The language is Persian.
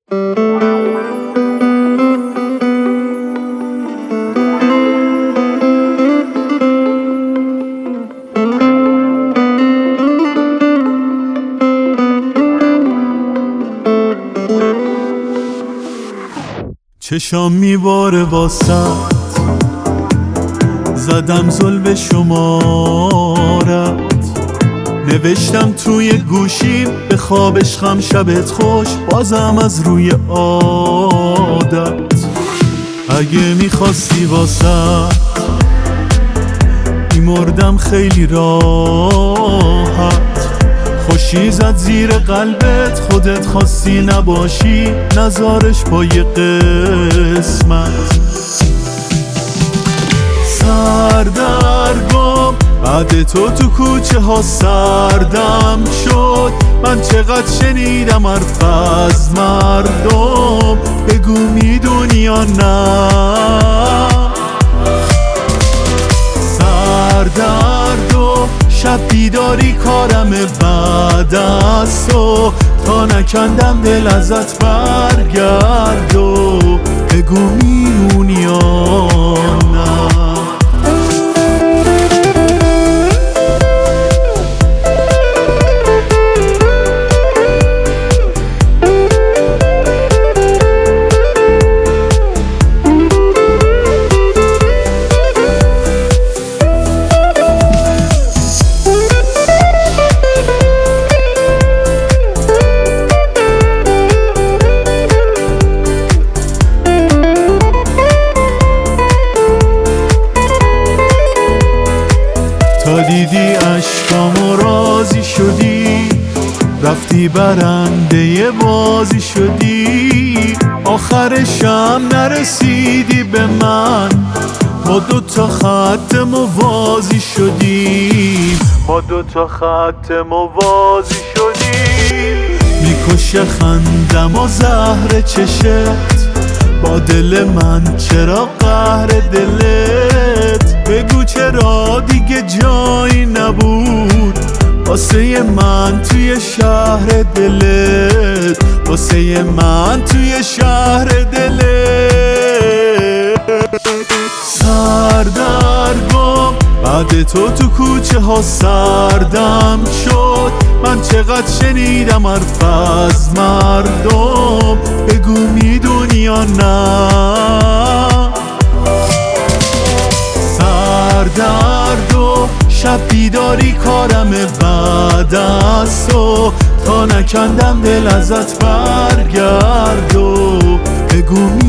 چشام میباره واسط، زدم زل شمارت، نوشتم توی گوشیم به خواب عشقم شبت خوش، بازم از روی عادت. اگه میخواستی واسط میمردم خیلی راحت، خوشی زد زیر قلبت، خودت خواستی نباشی نزارش با یه قسمت. سردرگم بعد تو کوچه ها سردم شد، من چقدر شنیدم حرف از مردم، بگو میدونی یا نه؟ سردرد و شب بیداری کارم بعد از تو، تا نکندم دل ازت برگرد و بگو میمونی یا نه؟ تا دیدی عشقامو راضی شدی، رفتی برنده بازی شدی، آخرشم نرسیدی به من، ما دوتا خط موازی شدیم، ما دوتا خط موازی شدیم. میکشه خندم و زهر چشت، با دل من چرا قهر دلت؟ بگو چرا دیگه جایی نبود واسه من توی شهر دلت، واسه من توی شهر دلت. سردرگم بعد تو کوچه ها سردم شد، من چقدر شنیدم حرف از مردم، بگو میدونی یا نه؟ سردرد و شب بیداری کارم بعد از تو، تا نکندم دل ازت برگرد و بگو